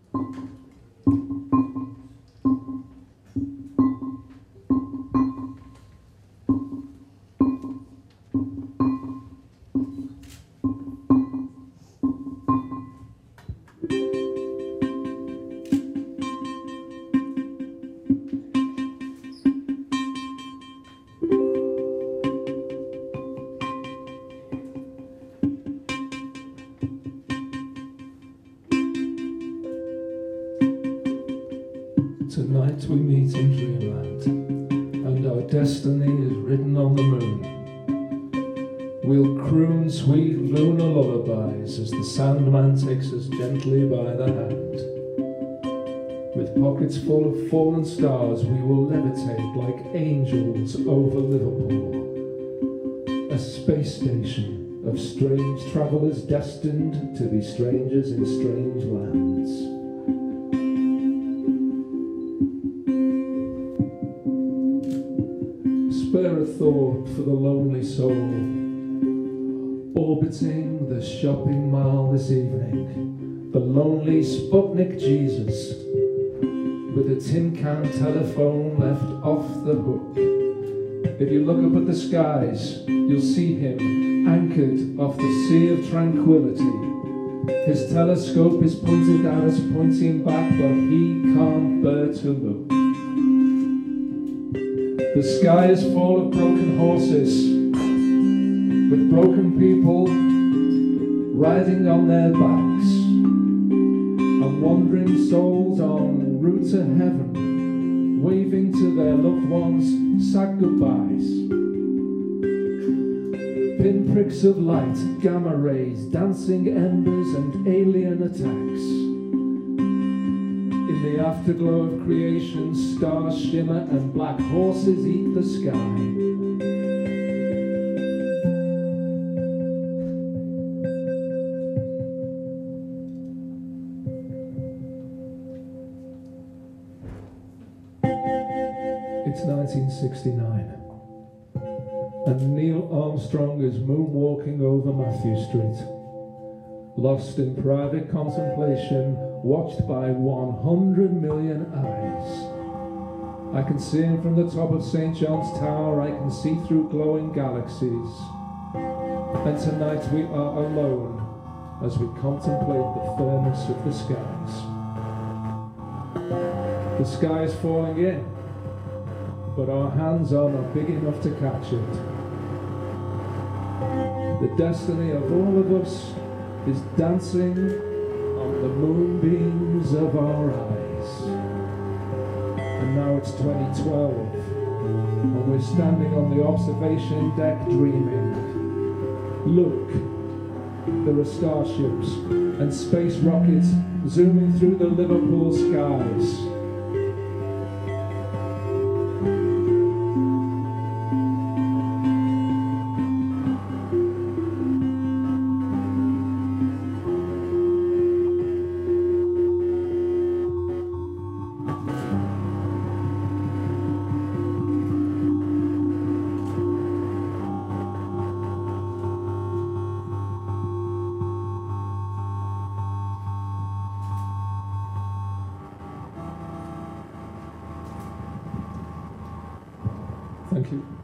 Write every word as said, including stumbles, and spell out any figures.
Tonight we meet in dreamland, and our destiny is written on the moon. We'll croon sweet lunar lullabies as the Sandman takes us gently by the hand. With pockets full of fallen stars, we will levitate like angels over Liverpool, a space station of strange travellers destined to be strangers in strange lands. Spare a thought for the lonely soul orbiting the shopping mall this evening, the lonely Sputnik Jesus with a tin can telephone left off the hook. If you look up at the skies, you'll see him anchored off the sea of tranquility. His telescope is pointed at us, pointing back, but he can't bear to look. The sky is full of broken horses, with broken people riding on their backs, and wandering souls en route to heaven, waving to their loved ones sad goodbyes. Pinpricks of light, gamma rays, dancing embers and alien attacks. In the afterglow of creation, stars shimmer and black horses eat the sky. It's nineteen sixty-nine, and Neil Armstrong is moonwalking over Matthew Street, lost in private contemplation, watched by one hundred million eyes. I can see him from the top of Saint John's Tower, I can see through glowing galaxies. And tonight we are alone as we contemplate the fairness of the skies. The sky is falling in, but our hands are not big enough to catch it. The destiny of all of us is dancing on the moonbeams of our eyes. And now it's twenty twelve, and we're standing on the observation deck dreaming. Look, there are starships and space rockets zooming through the Liverpool skies. Thank you.